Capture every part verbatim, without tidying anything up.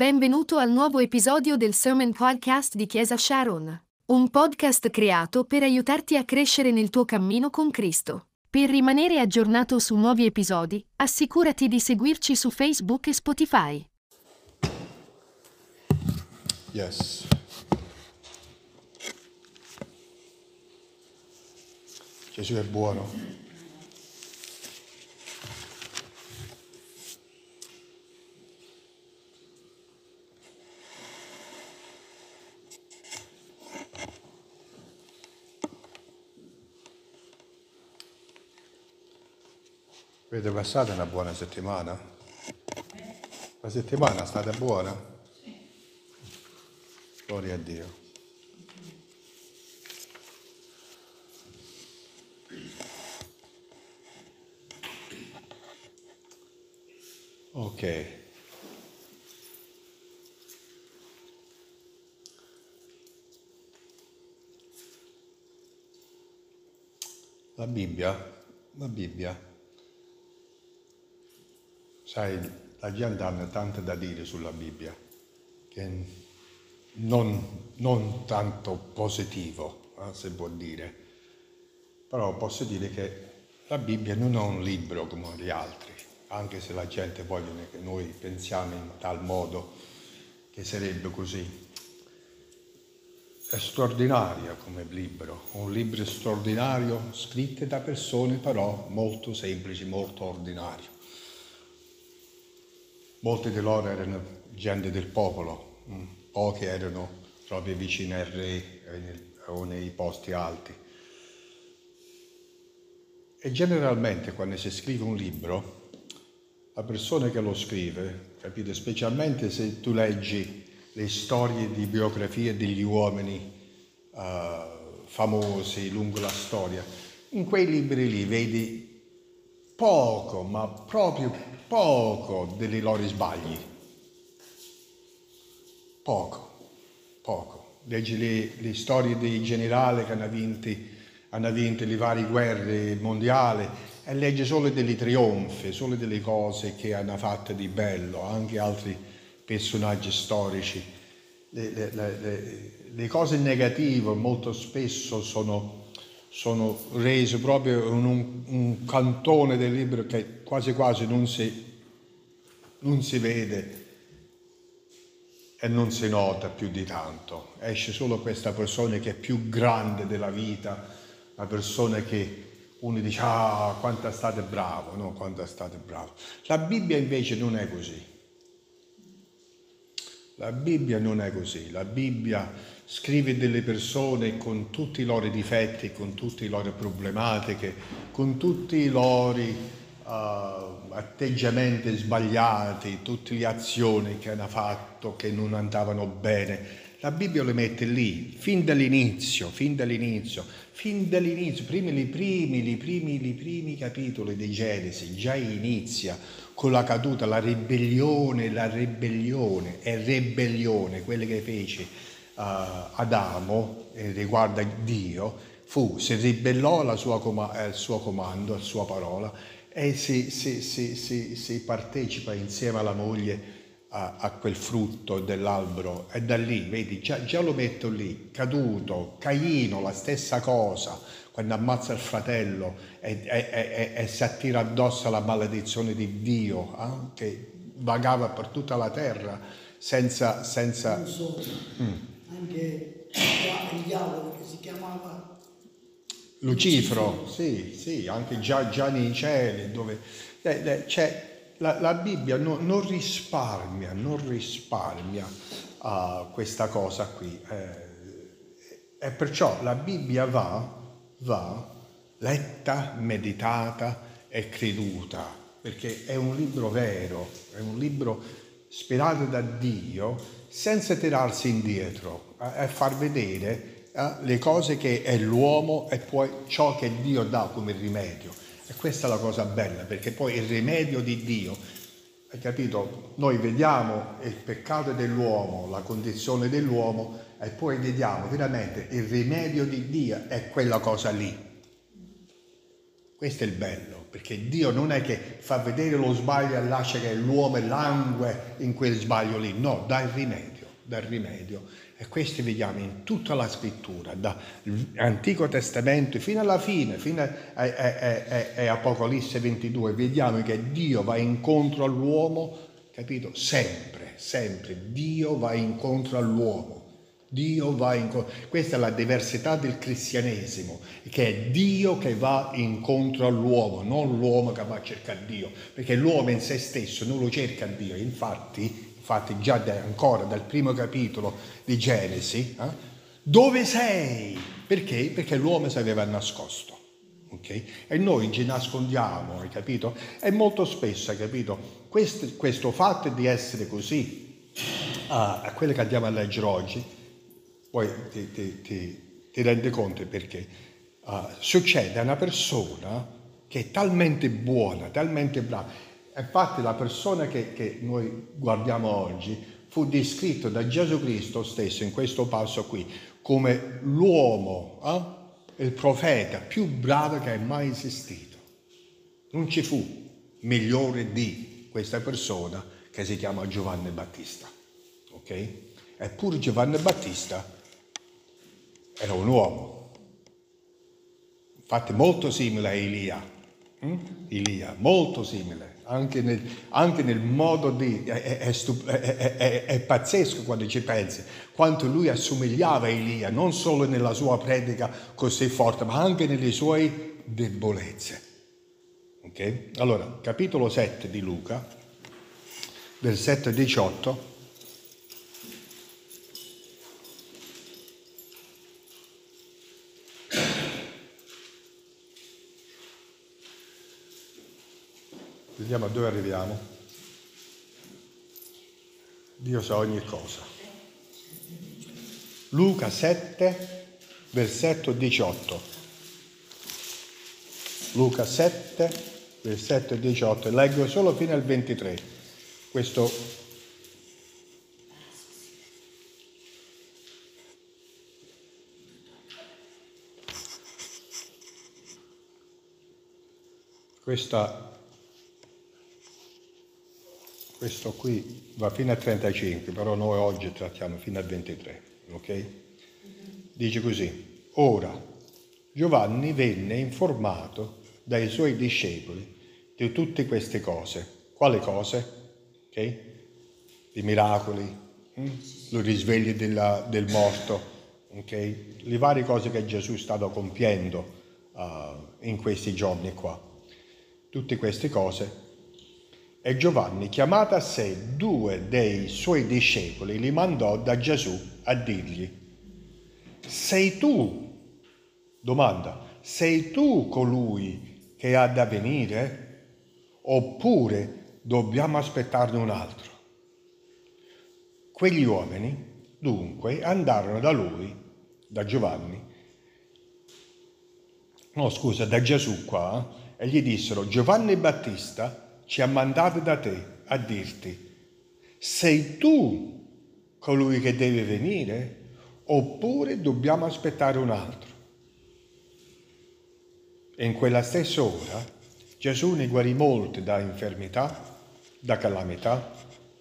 Benvenuto al nuovo episodio del Sermon Podcast di Chiesa Sharon, un podcast creato per aiutarti a crescere nel tuo cammino con Cristo. Per rimanere aggiornato su nuovi episodi, assicurati di seguirci su Facebook e Spotify. Yes. Gesù è buono. Avete passato una buona settimana? La settimana è stata buona? Gloria a Dio. Ok. La Bibbia, la Bibbia. Sai, la gente ha tanto da dire sulla Bibbia, che non, non tanto positivo, eh, se può dire. Però posso dire che la Bibbia non è un libro come gli altri, anche se la gente vuole che noi pensiamo in tal modo che sarebbe così. È straordinaria come libro, un libro straordinario scritto da persone però molto semplici, molto ordinarie. Molti di loro erano gente del popolo, pochi erano proprio vicini al re o nei posti alti. E generalmente quando si scrive un libro, la persona che lo scrive, capite, specialmente se tu leggi le storie di biografie degli uomini uh, famosi lungo la storia, in quei libri lì vedi poco, ma proprio poco dei loro sbagli. Poco, poco. Leggi le, le storie dei generali che hanno vinto, hanno vinto le varie guerre mondiali e leggi solo dei trionfi, solo delle cose che hanno fatto di bello, anche altri personaggi storici. Le, le, le, le cose negative molto spesso sono... sono rese proprio in un, un cantone del libro che quasi quasi non si, non si vede e non si nota più di tanto. Esce solo questa persona che è più grande della vita, una persona che uno dice ah quanto è stato bravo, no, quanto è stato bravo. La Bibbia invece non è così. La Bibbia non è così, la Bibbia scrive delle persone con tutti i loro difetti, con tutte le loro problematiche, con tutti i loro uh, atteggiamenti sbagliati, tutte le azioni che hanno fatto che non andavano bene. La Bibbia le mette lì, fin dall'inizio, fin dall'inizio, fin dall'inizio, primi, i primi, i primi, i primi capitoli di Genesi, già inizia con la caduta, la ribellione, la ribellione, e ribellione, quelle che fece uh, Adamo eh, riguardo a Dio, fu, si ribellò alla sua com- al suo comando, alla sua parola, e si, si, si, si, si partecipa insieme alla moglie a, a quel frutto dell'albero, e da lì, vedi, già, già lo metto lì, caduto, Caino, la stessa cosa, quando ammazza il fratello e, e, e, e si attira addosso la maledizione di Dio, eh, che vagava per tutta la terra senza... senza... Non solo, mm. anche il diavolo che si chiamava Lucifero, sì, sì, anche già, già nei cieli, dove... Eh, eh, c'è, la, la Bibbia no, non risparmia, non risparmia uh, questa cosa qui. Eh, e perciò la Bibbia va... va letta, meditata e creduta, perché è un libro vero, è un libro ispirato da Dio, senza tirarsi indietro, a, a far vedere eh, le cose che è l'uomo e poi ciò che Dio dà come rimedio. E questa è la cosa bella, perché poi il rimedio di Dio, hai capito? Noi vediamo il peccato dell'uomo, la condizione dell'uomo, e poi vediamo veramente il rimedio di Dio è quella cosa lì. Questo è il bello. perché Dio non è che fa vedere lo sbaglio e lascia che l'uomo langue in quel sbaglio lì, no, dà il rimedio, dà il rimedio. E questo vediamo in tutta la scrittura, dall'Antico Testamento fino alla fine, fino a, a, a, a, a Apocalisse ventidue, vediamo che Dio va incontro all'uomo, capito? Sempre, sempre, Dio va incontro all'uomo. Dio va incontro. Questa è la diversità del cristianesimo, che è Dio che va incontro all'uomo, non l'uomo che va a cercare Dio, perché l'uomo in se stesso non lo cerca Dio. Infatti, infatti già da, ancora dal primo capitolo di Genesi, eh, dove sei? Perché? Perché l'uomo si aveva nascosto. Okay? E noi ci nascondiamo, hai capito? E molto spesso, hai capito? Questo, questo fatto di essere così, a, a quello che andiamo a leggere oggi, poi ti, ti, ti, ti rendi conto perché uh, succede a una persona che è talmente buona, talmente brava. Infatti la persona che, che noi guardiamo oggi fu descritto da Gesù Cristo stesso in questo passo qui come l'uomo, eh? il profeta più bravo che è mai esistito. Non ci fu migliore di questa persona che si chiama Giovanni Battista. Ok? Eppure Giovanni Battista era un uomo, infatti molto simile a Elia, mm? Elia, molto simile, anche nel, anche nel modo di, è, è, è, è, è pazzesco quando ci pensi, quanto lui assomigliava a Elia, non solo nella sua predica così forte, ma anche nelle sue debolezze. Okay? Allora, capitolo sette di Luca, versetto diciotto, vediamo a dove arriviamo. Dio sa ogni cosa. Luca sette, versetto diciotto. Luca sette, versetto diciotto. Leggo solo fino al ventitré. Questo questa Questo qui va fino a trentacinque, però noi oggi trattiamo fino a ventitré, ok? Dice così: ora Giovanni venne informato dai suoi discepoli di tutte queste cose. Quali cose? Ok? I miracoli, hm? il risveglio della, del morto, ok? Le varie cose che Gesù stava compiendo uh, in questi giorni qua. Tutte queste cose. E Giovanni, chiamato a sé due dei suoi discepoli, li mandò da Gesù a dirgli: sei tu, domanda, sei tu colui che ha da venire? Oppure dobbiamo aspettarne un altro? Quegli uomini, dunque, andarono da lui, da Giovanni, no scusa, da Gesù qua, eh, e gli dissero: Giovanni Battista ci ha mandato da te a dirti: sei tu colui che deve venire, oppure dobbiamo aspettare un altro? E in quella stessa ora Gesù ne guarì molti da infermità, da calamità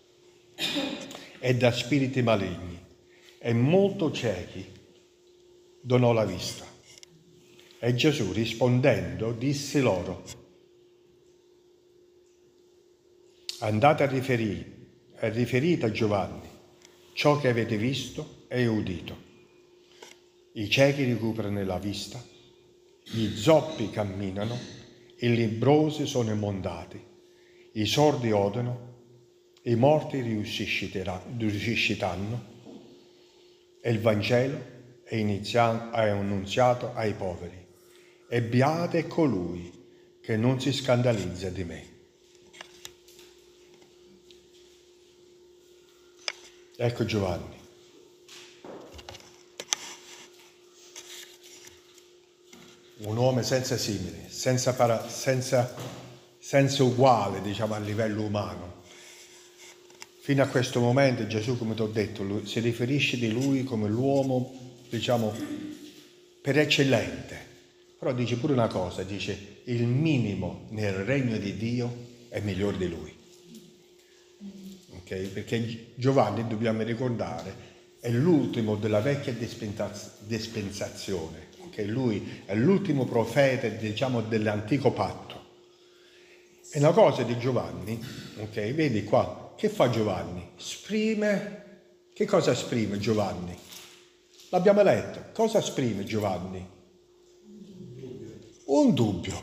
e da spiriti maligni, e molto ciechi donò la vista. E Gesù, rispondendo, disse loro: andate a riferire, a riferite a Giovanni ciò che avete visto e udito. I ciechi recuperano la vista, gli zoppi camminano, i lebbrosi sono immondati, i sordi odono, i morti risusciteranno, e il Vangelo è, iniziato, è annunziato ai poveri. E beato è colui che non si scandalizza di me. Ecco Giovanni. Un uomo senza simili, senza, para, senza, senza uguale, diciamo, a livello umano. Fino a questo momento Gesù, come ti ho detto, lui, si riferisce di lui come l'uomo, diciamo, per eccellente, Però dice pure una cosa, dice il minimo nel regno di Dio è migliore di lui. Okay? Perché Giovanni, dobbiamo ricordare, è l'ultimo della vecchia dispensazione, okay? Lui è l'ultimo profeta, diciamo, dell'antico patto. E la cosa di Giovanni, ok, vedi qua, che fa Giovanni? Esprime, che cosa esprime Giovanni? L'abbiamo letto, cosa esprime Giovanni? Un dubbio.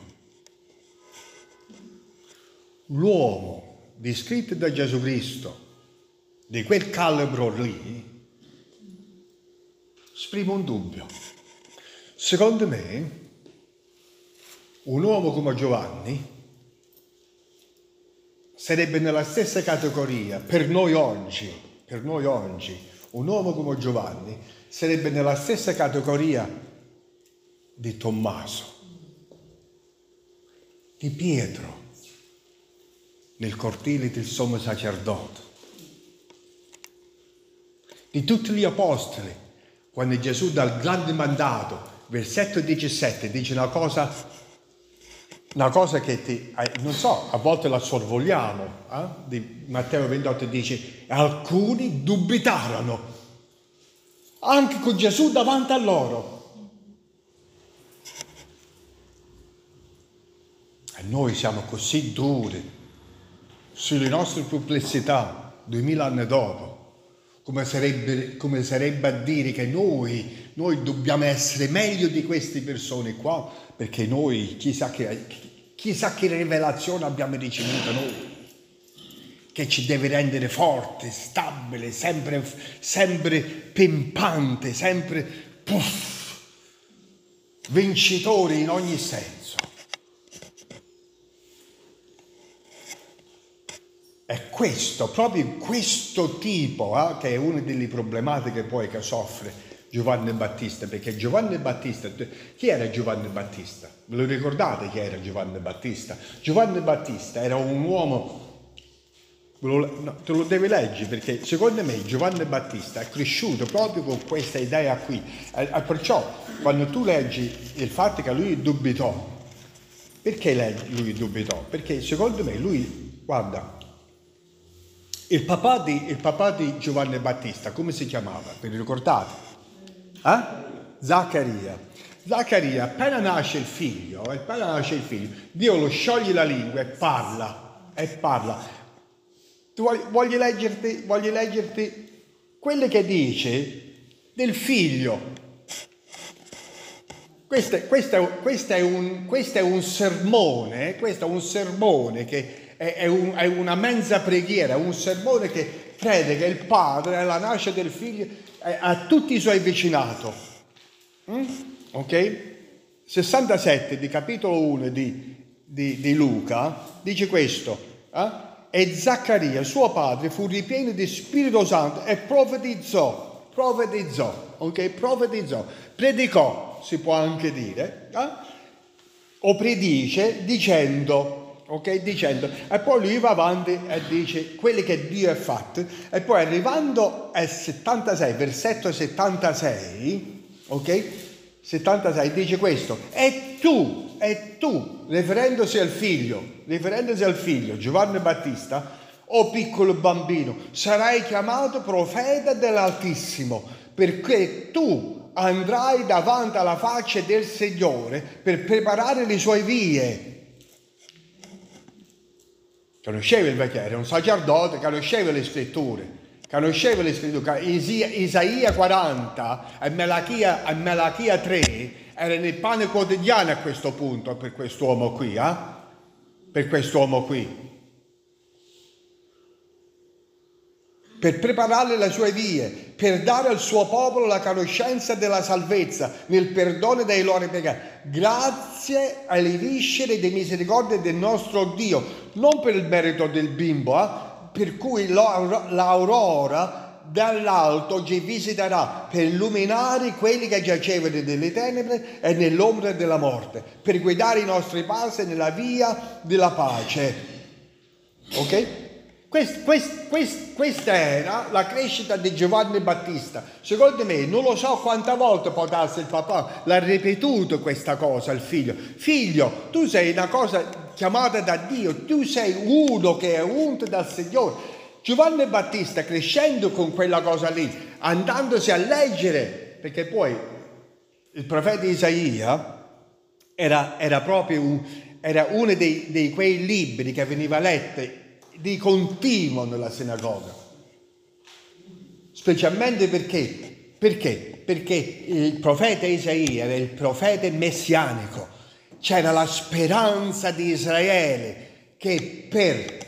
L'uomo descritto da Gesù Cristo, di quel calibro lì, esprime un dubbio. Secondo me, un uomo come Giovanni sarebbe nella stessa categoria, per noi oggi, per noi oggi, un uomo come Giovanni sarebbe nella stessa categoria di Tommaso, di Pietro, nel cortile del sommo sacerdote, di tutti gli apostoli, quando Gesù dà il grande mandato, versetto diciassette, dice una cosa, una cosa che ti, non so, a volte la sorvoliamo, eh? Di Matteo ventotto dice, alcuni dubitarono, anche con Gesù davanti a loro. E noi siamo così duri sulle nostre perplessità, duemila anni dopo, come sarebbe, come sarebbe a dire che noi, noi dobbiamo essere meglio di queste persone qua, perché noi, chissà che, chissà che rivelazione abbiamo ricevuto noi, che ci deve rendere forte, stabile, sempre, sempre pimpante, sempre puff, vincitori in ogni senso. È questo, proprio questo tipo, eh, che è una delle problematiche poi che soffre Giovanni Battista, perché Giovanni Battista, chi era Giovanni Battista? Ve lo ricordate chi era Giovanni Battista? Giovanni Battista era un uomo, no, te lo devi leggere, perché secondo me Giovanni Battista è cresciuto proprio con questa idea qui, e, e perciò quando tu leggi il fatto che lui dubitò, perché lui dubitò? Perché secondo me lui, guarda, Il papà, di, il papà di Giovanni Battista, come si chiamava? Vi ricordate? Eh? Zaccaria. Zaccaria, appena nasce il figlio, appena nasce il figlio, Dio lo scioglie la lingua e parla, e parla. Tu voglio, voglio, leggerti, voglio leggerti quello che dice del figlio. Questo, questo, questo, è un, questo è un sermone, questo è un sermone che È, un, è una mezza preghiera, un sermone che crede che il padre, alla nascita del figlio, a tutti i suoi vicinato. Mm? Ok? sessantasette di capitolo uno di, di, di Luca dice questo. Eh? E Zaccaria, suo padre, fu ripieno di Spirito Santo e profetizzò, profetizzò, ok? Profetizzò, predicò, si può anche dire, eh? o predice dicendo... ok, dicendo, e poi lui va avanti e dice quelli che Dio ha fatto, e poi arrivando al settantasei, versetto settantasei, ok, settantasei dice questo, e tu, e tu, riferendosi al figlio, riferendosi al figlio, Giovanni Battista, o piccolo bambino, sarai chiamato profeta dell'Altissimo, perché tu andrai davanti alla faccia del Signore per preparare le sue vie. Conosceva il vecchio, era un sacerdote, conosceva le scritture, conosceva le scritture. Isaia quaranta e Malachia, e Malachia tre era nel pane quotidiano a questo punto per quest'uomo qui, eh? Per quest'uomo qui. Per preparare le sue vie, per dare al suo popolo la conoscenza della salvezza, nel perdono dei loro peccati, grazie alle viscere di misericordia del nostro Dio, non per il merito del bimbo, eh? Per cui l'aurora dall'alto ci visiterà per illuminare quelli che giacevano nelle tenebre e nell'ombra della morte, per guidare i nostri passi nella via della pace. Ok? Quest, quest, quest, questa era la crescita di Giovanni Battista. Secondo me, non lo so quante volte può darsi il papà, l'ha ripetuto questa cosa al figlio. Figlio, tu sei una cosa chiamata da Dio, tu sei uno che è unto dal Signore. Giovanni Battista, crescendo con quella cosa lì, andandosi a leggere, perché poi il profeta Isaia era, era proprio un, era uno dei, dei quei libri che veniva letto di continuo nella sinagoga, specialmente perché, perché? Perché il profeta Isaia era il profeta messianico, c'era la speranza di Israele che per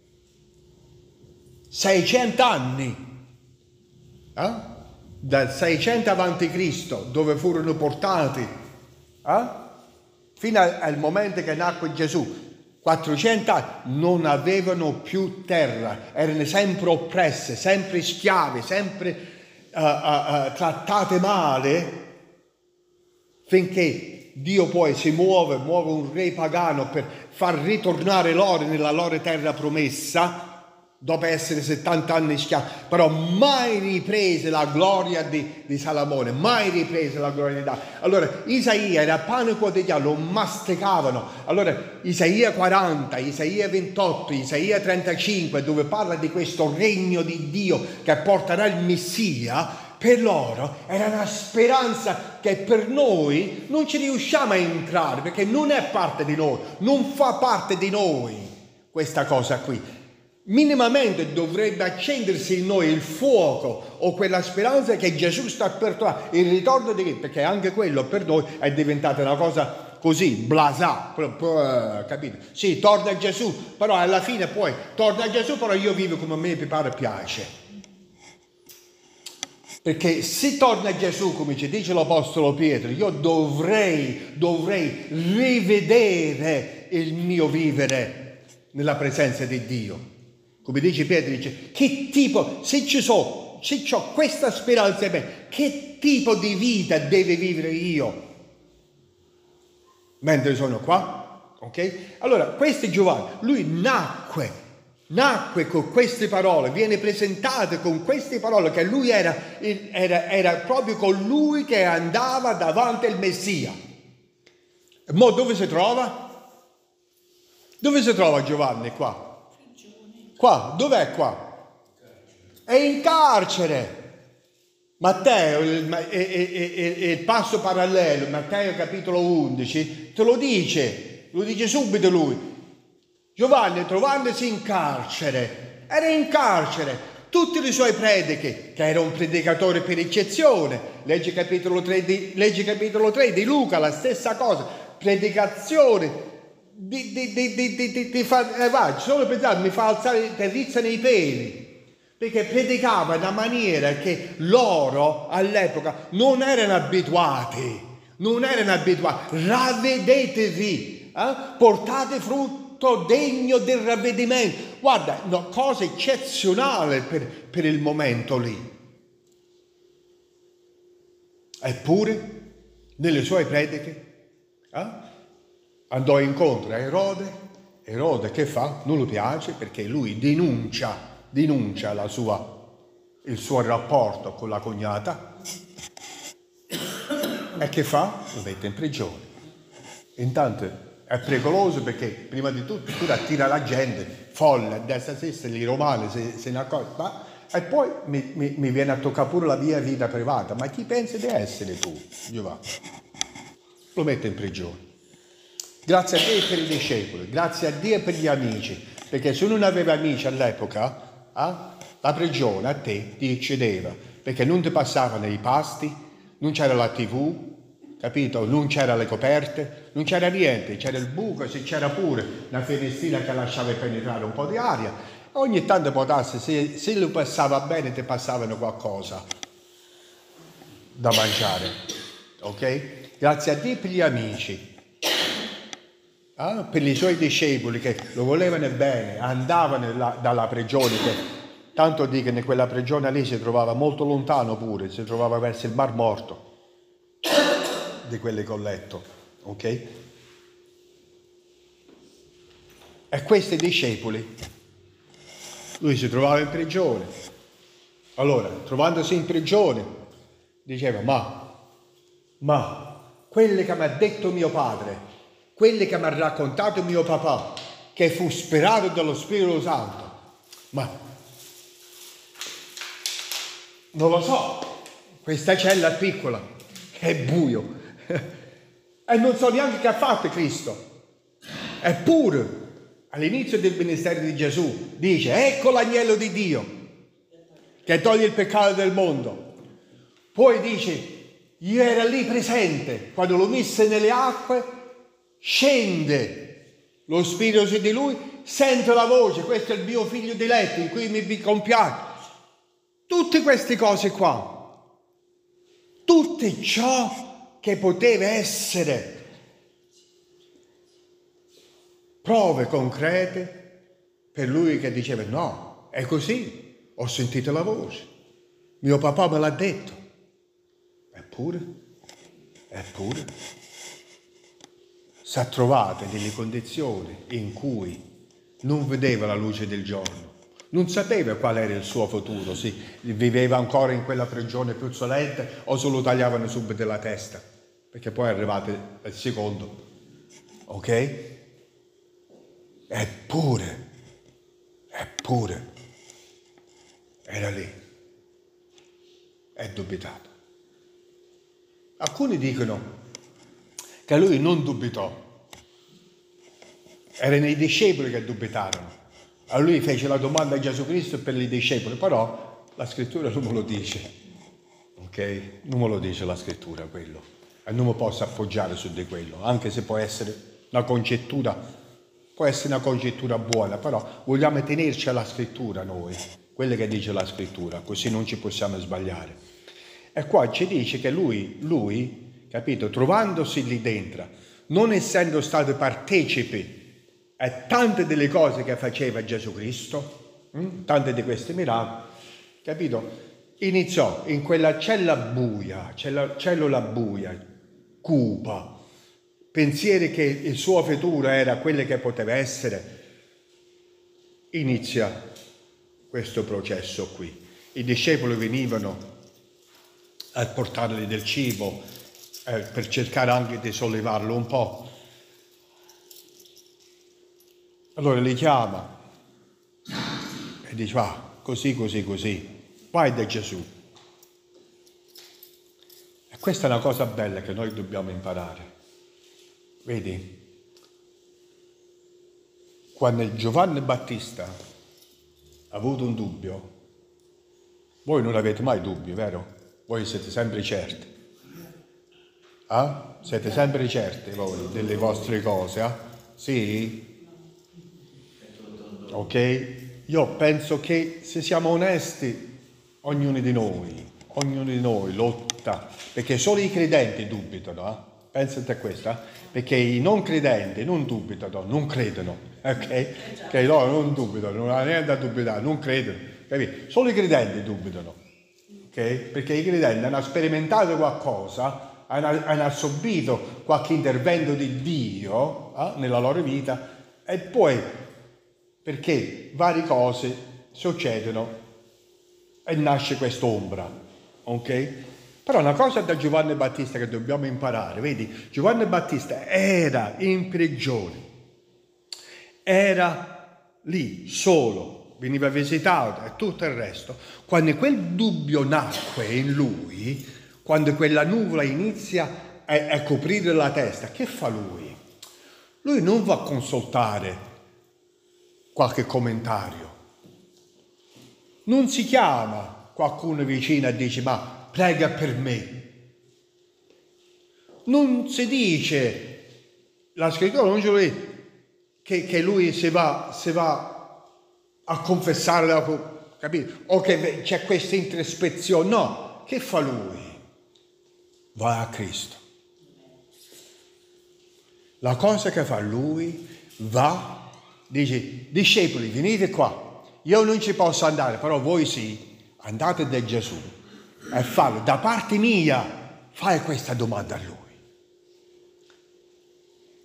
seicento anni, eh? dal seicento avanti Cristo, dove furono portati, eh? fino al momento che nacque Gesù, quattrocento anni, non avevano più terra, erano sempre oppresse, sempre schiave, sempre uh, uh, uh, trattate male, finché Dio poi si muove, muove un re pagano per far ritornare loro nella loro terra promessa, dopo essere settanta anni schiavi, però mai riprese la gloria di, di Salomone, mai riprese la gloria di Davide. Allora Isaia era pane quotidiano, lo masticavano. Allora Isaia quaranta, Isaia ventotto, Isaia trentacinque, dove parla di questo regno di Dio che porterà il Messia, per loro era una speranza che per noi non ci riusciamo a entrare, perché non è parte di noi, non fa parte di noi questa cosa qui. Minimamente dovrebbe accendersi in noi il fuoco o quella speranza che Gesù sta per tornare, il ritorno di Cristo, perché anche quello per noi è diventata una cosa così, blasà, capito? Sì, torna Gesù, però alla fine poi torna Gesù, però io vivo come a me mi pare piace. Perché se torna Gesù, come ci dice l'Apostolo Pietro, io dovrei, dovrei rivedere il mio vivere nella presenza di Dio. Come dice Pietro, dice, che tipo, se ci so, se ho questa speranza in me, che tipo di vita deve vivere io? Mentre sono qua, ok? Allora, questo è Giovanni, lui nacque, nacque con queste parole, viene presentato con queste parole, che lui era, era, era proprio colui che andava davanti al Messia. E mo dove si trova? Dove si trova Giovanni qua? Qua, dov'è qua? È in carcere. Matteo, il, il, il, il passo parallelo, Matteo capitolo undici, te lo dice, lo dice subito lui. Giovanni, trovandosi in carcere, era in carcere, tutti i suoi prediche, che era un predicatore per eccezione, legge capitolo tre di, legge capitolo tre di Luca, la stessa cosa, predicazione, Di, di, di, di, di, di, di fa, eh, va, solo pensare mi fa alzare terrizza nei peli, perché predicava in una maniera che loro all'epoca non erano abituati, non erano abituati. Ravvedetevi, eh? Portate frutto degno del ravvedimento. Guarda, una cosa eccezionale per, per il momento lì. Eppure nelle sue prediche eh? andò incontro a Erode. Erode che fa? Non gli piace, perché lui denuncia, denuncia la sua, il suo rapporto con la cognata. E che fa? Lo mette in prigione. Intanto è pericoloso, perché prima di tutto tu attira la gente, folle, a destra e a sinistra, i romani se, se ne accorgono. E poi mi, mi, mi viene a toccare pure la mia vita privata. Ma chi pensi di essere tu, Giovanni? Lo mette in prigione. Grazie a Dio per i discepoli, grazie a Dio per gli amici, perché se non avevi amici all'epoca, eh, la prigione a te ti eccedeva, perché non ti passavano i pasti, non c'era la tivù, capito? Non c'era le coperte, non c'era niente, c'era il buco, se c'era pure una finestrina che lasciava penetrare un po' di aria. Ogni tanto potasse, se, se lo passava bene, ti passavano qualcosa da mangiare, ok? Grazie a Dio per gli amici. Ah, per i suoi discepoli che lo volevano bene, andavano là, dalla prigione, che tanto dico che quella prigione lì si trovava molto lontano pure, si trovava verso il Mar Morto di quelle col letto, ok? E questi discepoli lui si trovava in prigione. Allora, trovandosi in prigione, diceva, ma, ma, quelle che mi ha detto mio padre, quelle che mi ha raccontato mio papà, che fu sperato dallo Spirito Santo, ma non lo so, questa cella è piccola, è buio, e non so neanche che ha fatto Cristo. Eppure, all'inizio del ministero di Gesù, dice, ecco l'agnello di Dio, che toglie il peccato del mondo. Poi dice, io ero lì presente, quando lo mise nelle acque, scende lo Spirito su di lui, sento la voce, questo è il mio figlio diletto, in cui mi compiaccio. Tutte queste cose qua, tutto ciò che poteva essere prove concrete per lui che diceva, no, è così. Ho sentito la voce, mio papà me l'ha detto. Eppure, eppure, si è trovato nelle condizioni in cui non vedeva la luce del giorno, non sapeva qual era il suo futuro, se viveva ancora in quella prigione puzzolente o se lo tagliavano subito la testa, perché poi è arrivato il secondo, ok? Eppure, eppure, era lì, è dubitato. Alcuni dicono che lui non dubitò, erano i discepoli che dubitarono. A lui fece la domanda a Gesù Cristo per i discepoli, però la scrittura non me lo dice, ok? Non me lo dice la scrittura quello, e non mi posso appoggiare su di quello, anche se può essere una congettura, può essere una congettura buona, però vogliamo tenerci alla scrittura noi, quello che dice la scrittura, così non ci possiamo sbagliare. E qua ci dice che lui, lui, capito, trovandosi lì dentro, non essendo stato partecipe a tante delle cose che faceva Gesù Cristo, hm? tante di questi miracoli, capito, iniziò in quella cella buia, cella, cellula buia, cupa, pensieri che il suo futuro era quello che poteva essere, inizia questo processo qui. I discepoli venivano a portargli del cibo eh, per cercare anche di sollevarlo un po'. Allora li chiama e dice, va, così, così, così, vai da Gesù. E questa è una cosa bella che noi dobbiamo imparare. Vedi? Quando Giovanni Battista ha avuto un dubbio, voi non avete mai dubbi, vero? Voi siete sempre certi. Ah? Siete sempre certi voi delle vostre cose, ah? Sì? Ok? Io penso che se siamo onesti, ognuno di noi, ognuno di noi lotta, perché solo i credenti dubitano, eh? Pensate a questo, eh? Perché i non credenti non dubitano, non credono, ok? Che loro non dubitano, non hanno niente da dubitare, non credono, capito? Solo i credenti dubitano, ok? Perché i credenti hanno sperimentato qualcosa, hanno, hanno assorbito qualche intervento di Dio eh, nella loro vita e poi, perché varie cose succedono e nasce quest'ombra, ok? Però una cosa da Giovanni Battista che dobbiamo imparare, vedi, Giovanni Battista era in prigione, era lì solo, veniva visitato e tutto il resto. Quando quel dubbio nacque in lui, quando quella nuvola inizia a, a coprire la testa, che fa lui? Lui non va a consultare qualche commentario, non si chiama qualcuno vicino e dice ma prega per me. Non si dice, la scrittura non ce lo dice, che, che lui si va, si va a confessare dopo, capito? O che c'è questa introspezione. No, che fa lui? Va a Cristo. La cosa che fa lui, va, dice, discepoli, venite qua. Io non ci posso andare, però voi sì, andate da Gesù. E fallo, da parte mia, fai questa domanda a lui.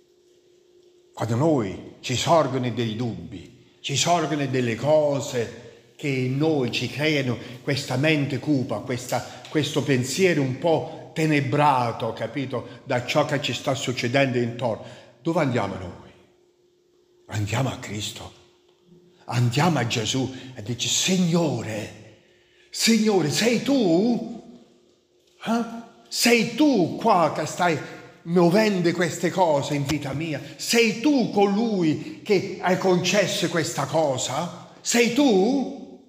Quando noi ci sorgono dei dubbi, ci sorgono delle cose che in noi ci creano questa mente cupa, questa, questo pensiero un po' tenebrato, capito, da ciò che ci sta succedendo intorno. Dove andiamo noi? Andiamo a Cristo, andiamo a Gesù e dici: Signore, Signore, sei tu? Eh? Sei tu qua che stai muovendo queste cose in vita mia? Sei tu colui che hai concesso questa cosa? Sei tu?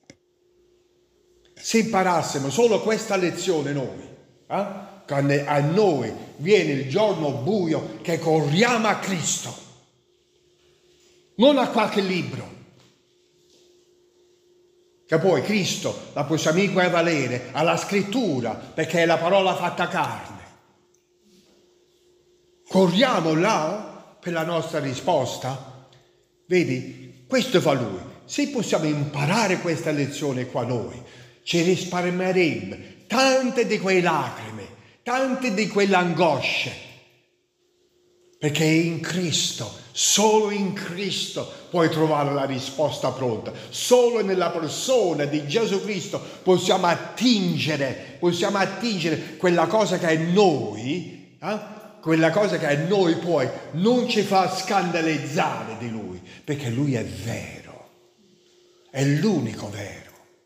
Se imparassimo solo questa lezione noi, eh? Quando a noi viene il giorno buio, che corriamo a Cristo, non a qualche libro, che poi Cristo la possiamo equivalere alla scrittura, perché è la parola fatta carne. Corriamo là per la nostra risposta. Vedi, questo fa Lui. Se possiamo imparare questa lezione qua noi, ci risparmierebbe tante di quelle lacrime, tante di quelle angosce, perché in Cristo, solo in Cristo puoi trovare la risposta pronta. Solo nella persona di Gesù Cristo possiamo attingere, possiamo attingere quella cosa che è noi, eh? quella cosa che a noi poi non ci fa scandalizzare di Lui, perché Lui è vero, è l'unico vero.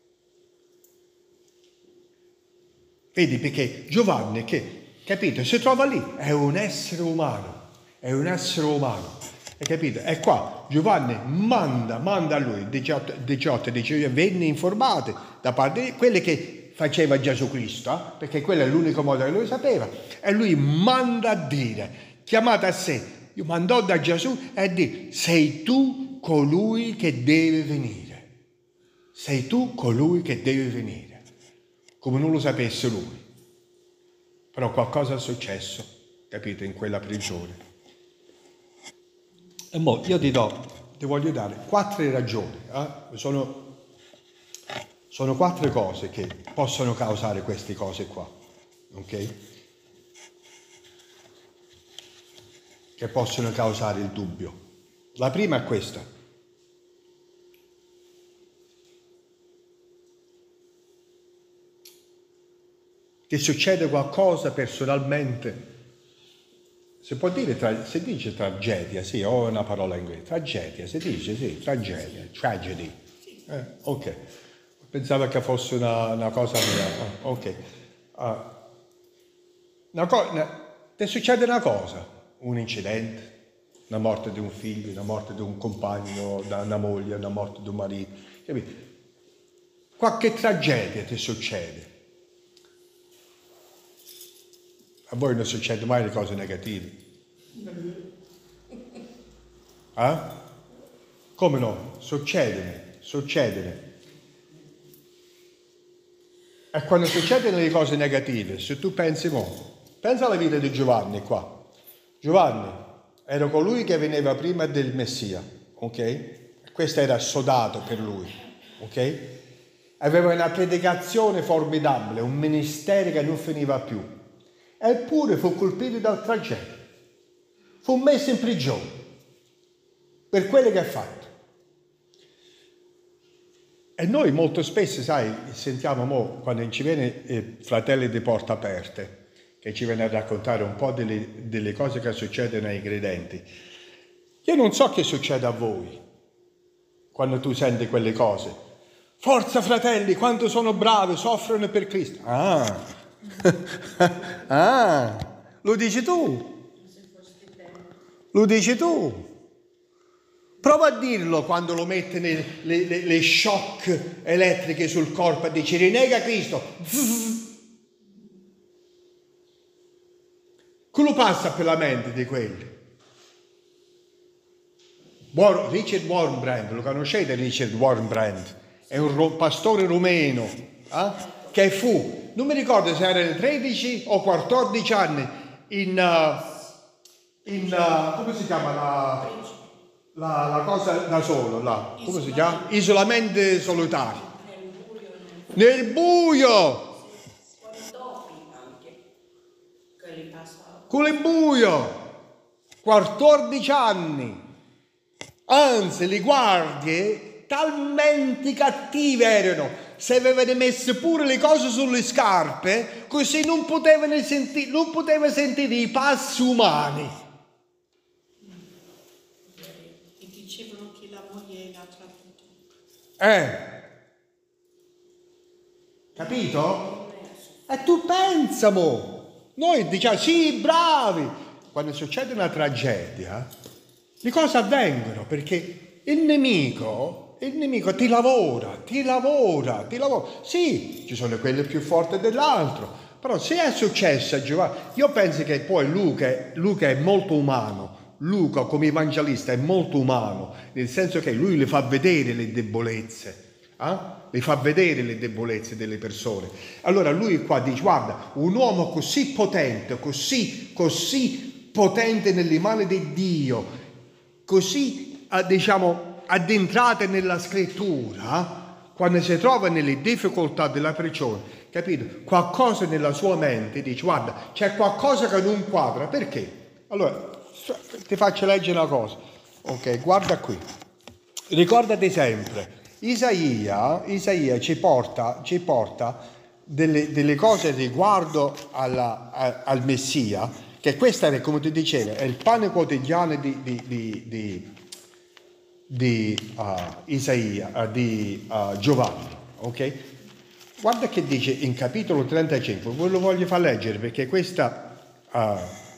Vedi, perché Giovanni, che, capito, si trova lì, è un essere umano, è un essere umano, hai capito? E qua Giovanni manda, manda a lui, diciotto, diciotto dice, venne informato da parte di quelli che faceva Gesù Cristo, eh? Perché quello è l'unico modo che lui sapeva, e lui manda a dire, chiamato a sé, io mandò da Gesù e dire, sei tu colui che deve venire, sei tu colui che deve venire. Come non lo sapesse lui, però qualcosa è successo, capito, in quella prigione. E mo io ti do, ti voglio dare quattro ragioni, eh? sono, sono quattro cose che possono causare queste cose qua, ok? Che possono causare il dubbio. La prima è questa. Ti succede qualcosa personalmente, si può dire, tra, si dice tragedia, sì, ho una parola in inglese, tragedia, si dice, sì, tragedia, tragedy, eh, ok, pensavo che fosse una, una cosa mia, ok, uh, una co- una, ti succede una cosa, un incidente, la morte di un figlio, la morte di un compagno, una moglie, la morte di un marito, capito? Qualche tragedia ti succede. A voi non succede mai le cose negative? Eh? Come no? Succedono, succedono. E quando succedono le cose negative, se tu pensi mo, pensa alla vita di Giovanni qua. Giovanni era colui che veniva prima del Messia, ok? Questo era sodato per lui, ok? Aveva una predicazione formidabile, un ministero che non finiva più. Eppure fu colpito dal tragedia, fu messo in prigione per quello che ha fatto. E noi molto spesso, sai, sentiamo mo, quando ci viene eh, fratelli di Porta Aperte, che ci viene a raccontare un po' delle, delle cose che succedono ai credenti. Io non so che succede a voi quando tu senti quelle cose. Forza fratelli, quanto sono bravi, soffrono per Cristo. Ah! Ah, lo dici tu, lo dici tu. Prova a dirlo quando lo mette le, le, le, le shock elettriche sul corpo e dici rinega Cristo. Quello passa per la mente di quelli. Richard Wurmbrand, lo conoscete Richard Wurmbrand? È un pastore rumeno, eh? Che fu, non mi ricordo se erano tredici o quattordici anni in, uh, in uh, come si chiama la, la, la cosa da solo, là, come si chiama? Isolamento solitario. Nel buio! Con il buio! quattordici anni! Anzi, le guardie talmente cattive erano, se avevano messo pure le cose sulle scarpe, così non potevano sentire, non poteva sentire i passi umani. E dicevano che la moglie l'ha tradito. Eh, capito? E tu pensa, mo, noi diciamo sì, bravi. Quando succede una tragedia, le cose avvengono perché il nemico, il nemico ti lavora, ti lavora, ti lavora. Sì, ci sono quelli più forti dell'altro, però se è successo a Giovanni, io penso che poi Luca, Luca è molto umano. Luca come evangelista è molto umano, nel senso che lui le fa vedere le debolezze. Eh? Le fa vedere le debolezze delle persone. Allora lui qua dice, guarda, un uomo così potente, così, così potente nelle mani di Dio, così, diciamo, addentrate nella scrittura, quando si trova nelle difficoltà della persona, capito? Qualcosa nella sua mente dice, guarda, c'è qualcosa che non quadra. Perché? Allora, ti faccio leggere una cosa. Ok, guarda qui. Ricordati sempre. Isaia, Isaia ci porta, ci porta delle, delle cose riguardo alla, a, al Messia, che questa è, come ti dicevo, è il pane quotidiano di, di, di, di, di uh, Isaia, uh, di uh, Giovanni, ok? Guarda che dice in capitolo trentacinque, ve lo voglio far leggere perché questa... Uh,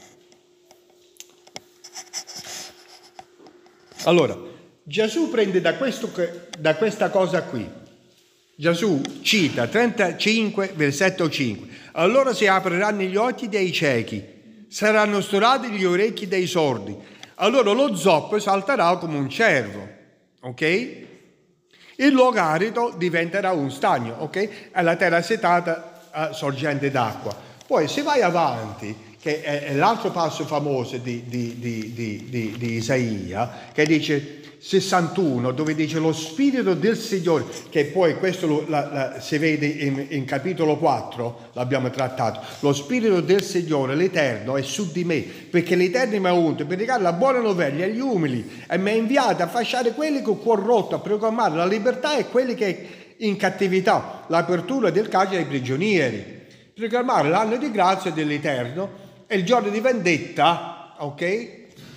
allora, Gesù prende da, questo, da questa cosa qui. Gesù cita trentacinque, versetto cinque. Allora si apriranno gli occhi dei ciechi, saranno sturati gli orecchi dei sordi. Allora lo zoppo salterà come un cervo, ok? Il luogo arido diventerà un stagno, ok? E la terra setata a sorgente d'acqua. Poi se vai avanti, che è l'altro passo famoso di, di, di, di, di, di Isaia, che dice... sessantuno, dove dice lo Spirito del Signore, che poi questo lo, la, la, si vede in, in capitolo quattro, l'abbiamo trattato, lo Spirito del Signore, l'Eterno, è su di me, perché l'Eterno mi ha unto per recare la buona novella agli umili e mi ha inviato a fasciare quelli che ho corrotto, a proclamare la libertà e quelli che in cattività, l'apertura del carcere ai prigionieri, proclamare l'anno di grazia dell'Eterno e il giorno di vendetta, ok?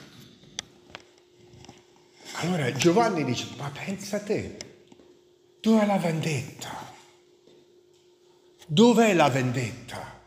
Allora Giovanni dice, ma pensa te, dov'è la vendetta? Dov'è la vendetta?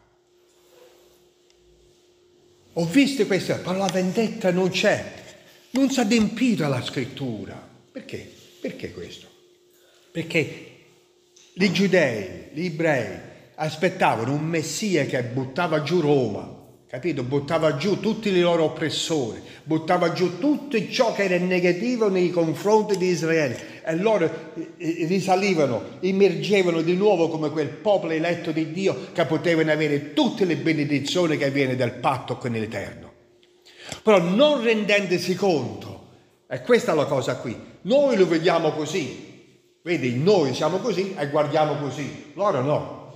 Ho visto questa, ma la vendetta non c'è, non si è adempiuta la scrittura. Perché? Perché questo? Perché i giudei, gli ebrei, aspettavano un Messia che buttava giù Roma, capito? Buttava giù tutti i loro oppressori, buttava giù tutto ciò che era negativo nei confronti di Israele e loro risalivano, immergevano di nuovo come quel popolo eletto di Dio che potevano avere tutte le benedizioni che viene dal patto con l'Eterno. Però non rendendosi conto, e questa è la cosa qui, noi lo vediamo così, vedi, noi siamo così e guardiamo così, loro no.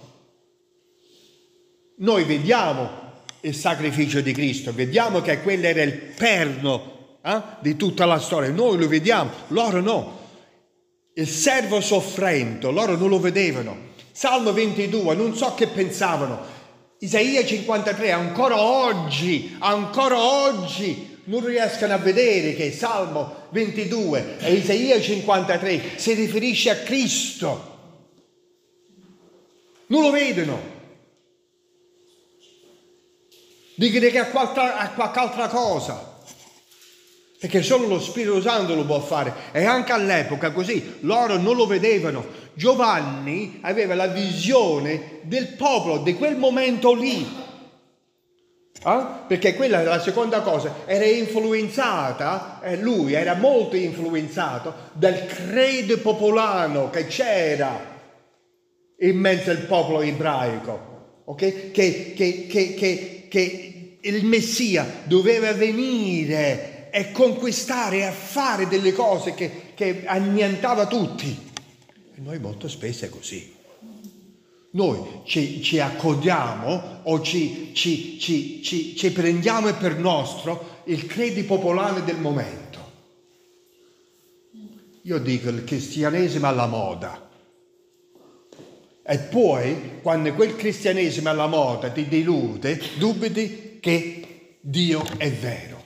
Noi vediamo il sacrificio di Cristo, vediamo che quello era il perno eh, di tutta la storia, noi lo vediamo, loro no. Il servo soffrendo, loro non lo vedevano. Salmo ventidue, non so che pensavano. Isaia cinquantatré, ancora oggi, ancora oggi non riescono a vedere che Salmo ventidue e Isaia cinquantatré si riferisce a Cristo. Non lo vedono. Dicono che a qualche altra cosa, perché solo lo Spirito Santo lo può fare, e anche all'epoca così, loro non lo vedevano. Giovanni aveva la visione del popolo di quel momento lì, eh? Perché quella è la seconda cosa, era influenzata, eh, lui era molto influenzato dal credo popolano che c'era in mezzo al popolo ebraico, ok? Che, che, che, che che il Messia doveva venire e conquistare e a fare delle cose che, che annientava tutti. E noi molto spesso è così. Noi ci, ci accodiamo o ci, ci, ci, ci, ci prendiamo per nostro il credo popolare del momento. io dico il cristianesimo alla moda. E poi, quando quel cristianesimo alla moda ti delude, dubiti che Dio è vero.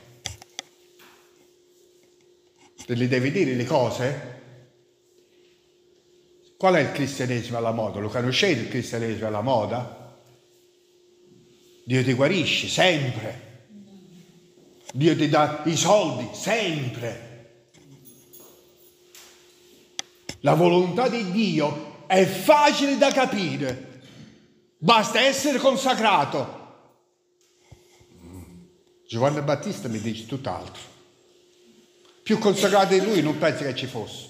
Te li devi dire le cose? Qual è il cristianesimo alla moda? Lo conoscete il cristianesimo alla moda? Dio ti guarisce sempre. Dio ti dà i soldi sempre. La volontà di Dio è facile da capire, basta essere consacrato. Giovanni Battista mi dice tutt'altro. Più consacrato di lui non penso che ci fosse.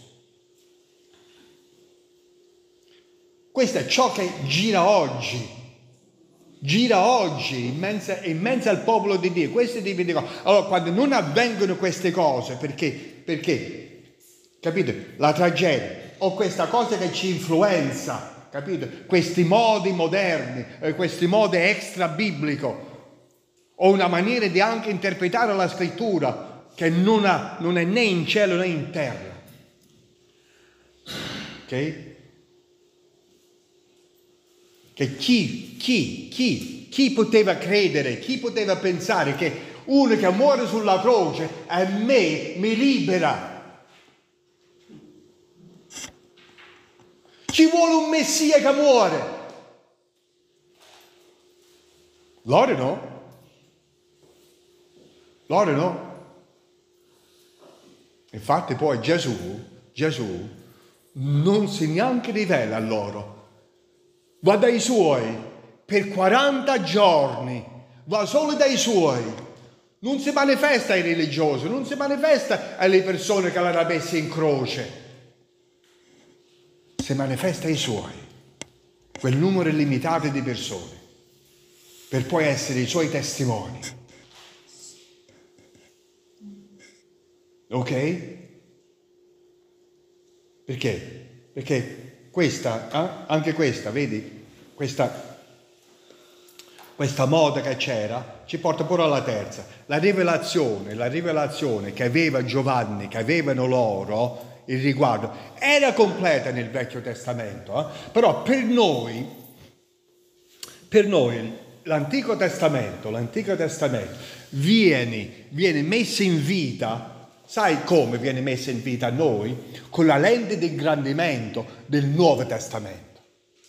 Questo è ciò che gira oggi. Gira oggi in mezzo, in mezzo al popolo di Dio. Queste tipi di cose. Allora, quando non avvengono queste cose, perché? Perché, capite? La tragedia o questa cosa che ci influenza, capito? Questi modi moderni, eh, questi modi extra biblico, o una maniera di anche interpretare la scrittura che non, ha, non è né in cielo né in terra. Ok? Che chi, chi, chi, chi poteva credere, chi poteva pensare che uno che muore sulla croce a me mi libera? Ci vuole un Messia che muore. Loro no. Loro no. Infatti poi Gesù, Gesù non si neanche rivela a loro. Va dai suoi per quaranta giorni. Va solo dai suoi. Non si manifesta ai religiosi, non si manifesta alle persone che l'hanno messa in croce. Si manifesta ai suoi, quel numero illimitato di persone, per poi essere i suoi testimoni. Ok? Perché? Perché questa, eh? anche questa, vedi, questa, questa moda che c'era, ci porta pure alla terza. La rivelazione, la rivelazione che aveva Giovanni, che avevano loro, il riguardo era completa nel Vecchio Testamento, eh? Però per noi, per noi l'Antico Testamento, l'Antico Testamento viene, viene messo in vita, sai come viene messo in vita a noi? Con la lente di ingrandimento del Nuovo Testamento.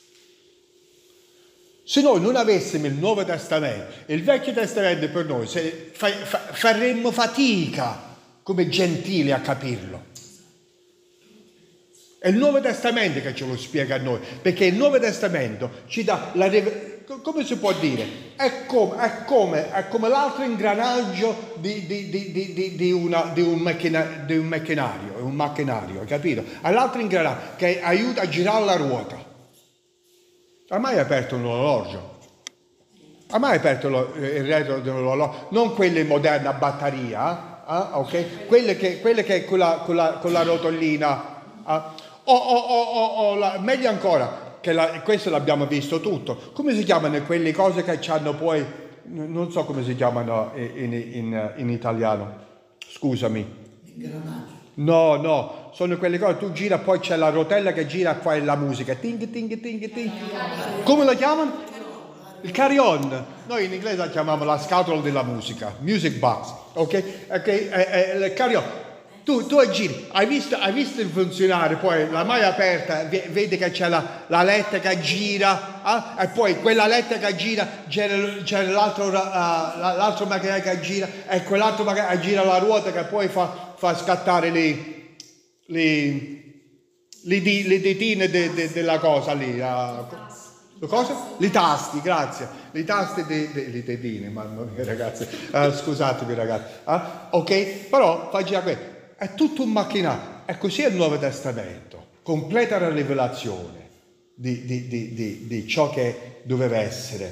Se noi non avessimo il Nuovo Testamento, il Vecchio Testamento per noi, se, fa, fa, faremmo fatica come gentili a capirlo. È il Nuovo Testamento che ce lo spiega a noi, perché il Nuovo Testamento ci dà la come si può dire? È come, è come, è come l'altro ingranaggio di, di, di, di, di, una, di, un macchina, di un macchinario, un macchinario, capito? È l'altro ingranaggio che aiuta a girare la ruota. Ha mai aperto un orologio? Ha mai aperto lo, il retro dell'orologio? Non quelle moderne a batteria, eh? Ok? Quelle che, quelle che con la, con la, con la rotellina. Eh? O, o, o, o, o la, meglio ancora, che la, questo l'abbiamo visto tutto. Come si chiamano quelle cose che hanno poi, non so come si chiamano in, in, in italiano, scusami. Ingranaggio. No, no, sono quelle cose, tu gira, poi c'è la rotella che gira, qua è la musica, ting, ting, ting, ting. Come la chiamano? Il carillon. Noi in inglese la chiamiamo la scatola della musica, music box, ok? Okay? Eh, eh, il carillon. Tu, tu giri, hai visto, hai visto il funzionare, poi la mai aperta, vedi che c'è la, la letta che gira, eh? E poi quella letta che gira, c'è, c'è l'altro, uh, l'altro macchinario che gira, e quell'altro macchinario gira la ruota che poi fa, fa scattare le, le, le, le ditine de, de, della cosa lì. Uh, cosa? I tasti, grazie. I tasti delle ditine, mamma mia ragazzi, uh, scusatemi ragazzi. Uh, ok, però fa girare questo. È tutto un macchinario. E così è il Nuovo Testamento. Completa la rivelazione di, di, di, di, di ciò che doveva essere.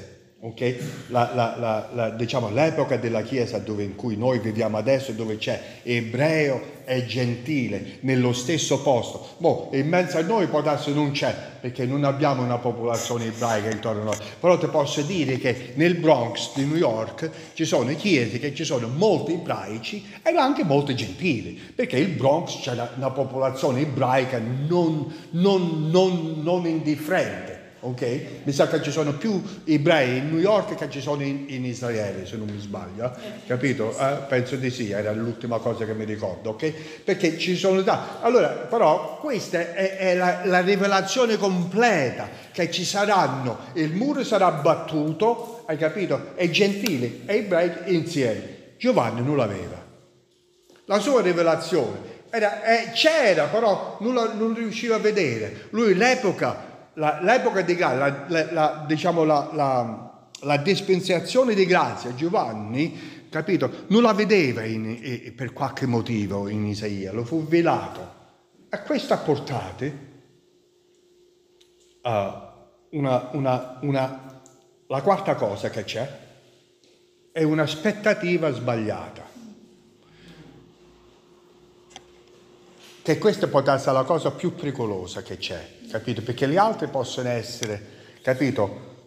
ok? La, la, la, la, diciamo, l'epoca della Chiesa dove, in cui noi viviamo adesso, dove c'è ebreo e gentile nello stesso posto. Boh, in mezzo a noi può darsi non c'è, perché non abbiamo una popolazione ebraica intorno a noi, però ti posso dire che nel Bronx di New York ci sono chiese che ci sono molti ebraici e anche molti gentili, perché il Bronx c'è una, una popolazione ebraica non, non, non, non indifferente. Ok? Mi sa che ci sono più ebrei in New York che ci sono in, in Israele, se non mi sbaglio, eh? Capito? Eh? Penso di sì, era l'ultima cosa che mi ricordo, ok? Perché ci sono da. Allora, però, questa è, è la, la rivelazione completa, che ci saranno, il muro sarà battuto, hai capito? E gentili e ebrei insieme. Giovanni non l'aveva. La sua rivelazione era, eh, c'era, però non, la, non riusciva a vedere. Lui l'epoca. La, l'epoca di grazia, la, la, diciamo la, la, la dispensazione di grazia, Giovanni, capito, non la vedeva in, in, per qualche motivo in Isaia, lo fu velato. E questo ha portato a una, una, una, la quarta cosa che c'è è un'aspettativa sbagliata. Che questa può essere la cosa più pericolosa che c'è. Capito? Perché le altre possono essere, capito?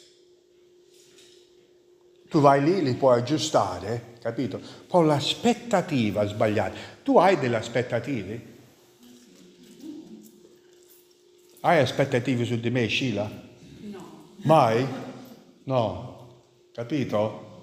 Tu vai lì, li puoi aggiustare, capito? Poi l'aspettativa sbagliata. Tu hai delle aspettative? Hai aspettative su di me, Sheila? No. Mai? No. Capito?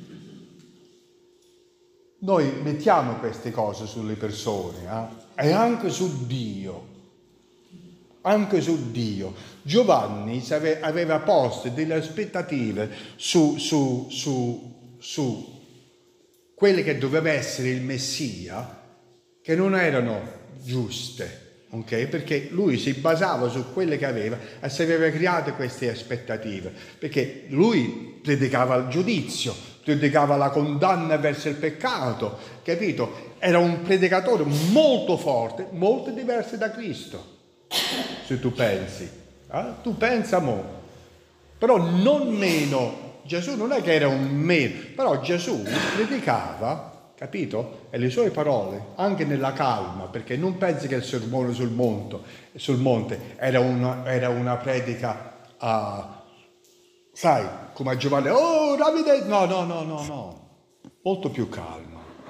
Noi mettiamo queste cose sulle persone, eh? E anche su Dio. Anche su Dio. Giovanni aveva posto delle aspettative su, su, su, su quelle che doveva essere il Messia, che non erano giuste, ok? Perché lui si basava su quelle che aveva e si aveva creato queste aspettative, perché lui predicava il giudizio, predicava la condanna verso il peccato, capito? Era un predicatore molto forte, molto diverso da Cristo. Se tu pensi, eh? Tu pensa mo, però non meno, Gesù non è che era un meno, però Gesù predicava, capito? E le sue parole, anche nella calma, perché non pensi che il sermone sul monte, sul monte era, una, era una predica, uh, sai, come a Giovanni, oh Davide, no, no, no, no, no, molto più calma.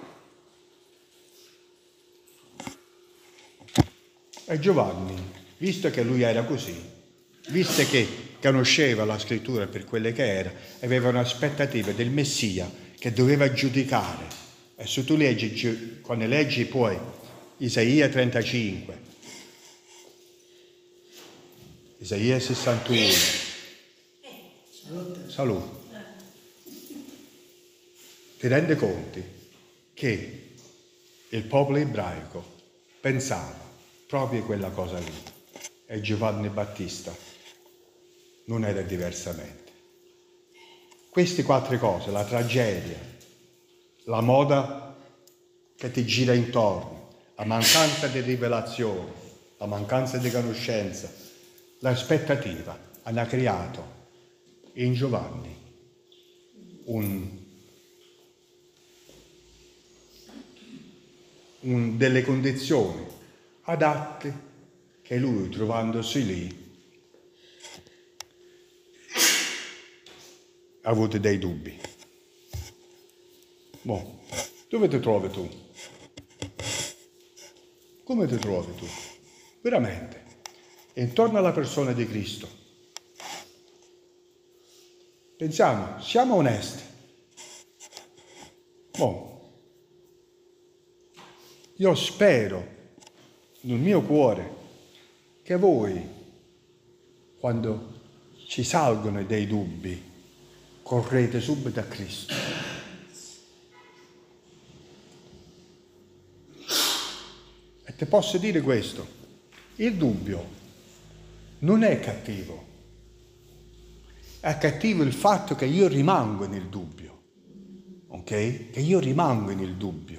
E Giovanni, visto che lui era così, visto che conosceva la scrittura per quelle che era, aveva un'aspettativa del Messia che doveva giudicare. E se tu leggi, quando leggi poi Isaia trentacinque, Isaia sessantuno, salute, ti rendi conto che il popolo ebraico pensava proprio quella cosa lì, e Giovanni Battista non era diversamente. Queste quattro cose, la tragedia, la moda che ti gira intorno, la mancanza di rivelazione, la mancanza di conoscenza, l'aspettativa, hanno creato in Giovanni un, un, delle condizioni adatte che lui, trovandosi lì, ha avuto dei dubbi. Boh, dove ti trovi tu? Come ti trovi tu? Veramente. Intorno alla persona di Cristo. Pensiamo, siamo onesti. Boh, io spero nel mio cuore che voi, quando ci salgono dei dubbi, correte subito a Cristo. E ti posso dire questo, il dubbio non è cattivo, è cattivo il fatto che io rimango nel dubbio, ok? Che io rimango nel dubbio.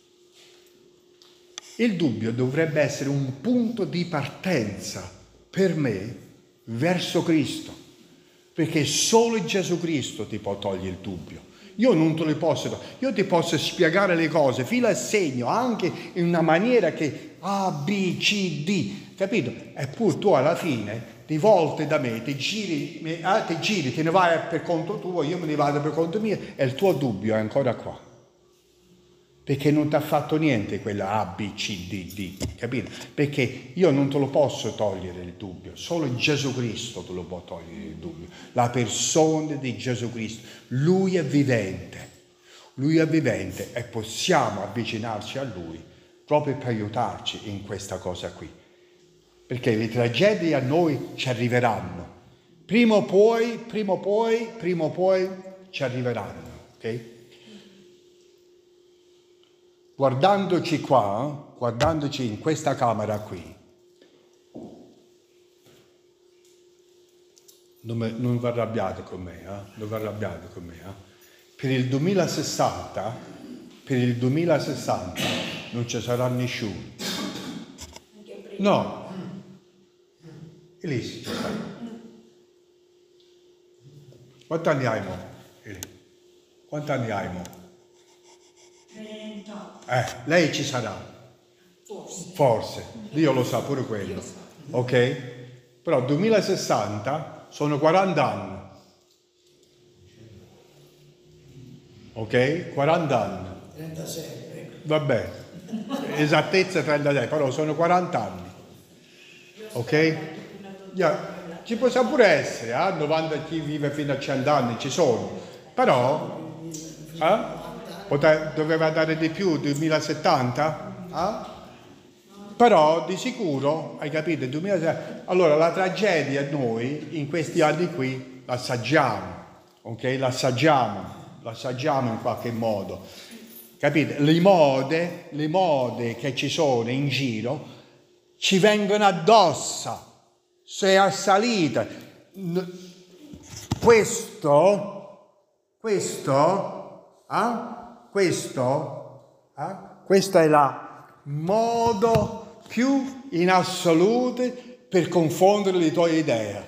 Il dubbio dovrebbe essere un punto di partenza per me verso Cristo. perché solo Gesù Cristo ti può togliere il dubbio. Io non te lo posso, io ti posso spiegare le cose filo a segno, anche in una maniera che A, B, C, D, capito? Eppure tu alla fine di volte da me ti giri, ah, ti giri, te ne vai per conto tuo, io me ne vado per conto mio e il tuo dubbio è ancora qua. Perché non ti ha fatto niente quella A, B, C, D, D, capito? Perché io non te lo posso togliere il dubbio, solo Gesù Cristo te lo può togliere il dubbio. La persona di Gesù Cristo, Lui è vivente, Lui è vivente e possiamo avvicinarci a Lui proprio per aiutarci in questa cosa qui. Perché le tragedie a noi ci arriveranno. Prima o poi, prima o poi, prima o poi ci arriveranno, ok? Guardandoci qua, guardandoci in questa camera qui, non, me, non vi arrabbiate con me, eh? Non vi arrabbiate con me, eh? Per il duemilasessanta, per il duemilasessanta non ci sarà nessuno. No. Elisa, ci sta. Quanti anni hai mo? Quanti anni hai mo? trenta. Eh, lei ci sarà. Forse. Forse. Dio lo sa pure quello. Ok? Però duemilasessanta sono quaranta anni. Ok? quaranta anni. trentasei. Vabbè. Esattezza trentasei, però sono quaranta anni. Ok? Yeah. Ci possiamo pure essere, eh? novanta chi vive fino a cento anni, ci sono. Però, eh? Pote- doveva dare di più, duemilasettanta? Eh? Però di sicuro, hai capito, duemilasettanta. Allora la tragedia noi in questi anni qui l'assaggiamo, ok? L'assaggiamo, l'assaggiamo in qualche modo. Capite? Le mode, le mode che ci sono in giro ci vengono addosso. Sei assalita. Questo, questo, eh? questo, eh? questo è il modo più in assoluto per confondere le tue idee,